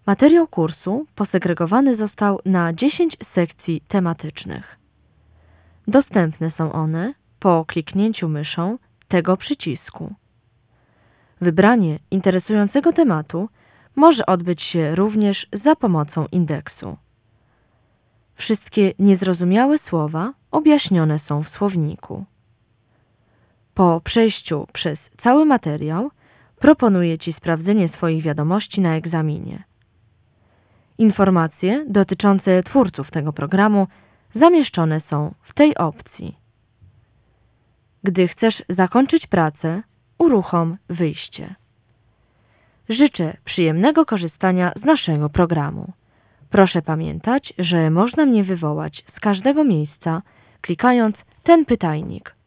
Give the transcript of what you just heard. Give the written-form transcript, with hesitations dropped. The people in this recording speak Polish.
Materiał kursu posegregowany został na 10 sekcji tematycznych. Dostępne są one po kliknięciu myszą tego przycisku. Wybranie interesującego tematu może odbyć się również za pomocą indeksu. Wszystkie niezrozumiałe słowa objaśnione są w słowniku. Po przejściu przez cały materiał proponuję Ci sprawdzenie swoich wiadomości na egzaminie. Informacje dotyczące twórców tego programu zamieszczone są w tej opcji. Gdy chcesz zakończyć pracę, uruchom wyjście. Życzę przyjemnego korzystania z naszego programu. Proszę pamiętać, że można mnie wywołać z każdego miejsca, klikając ten pytajnik.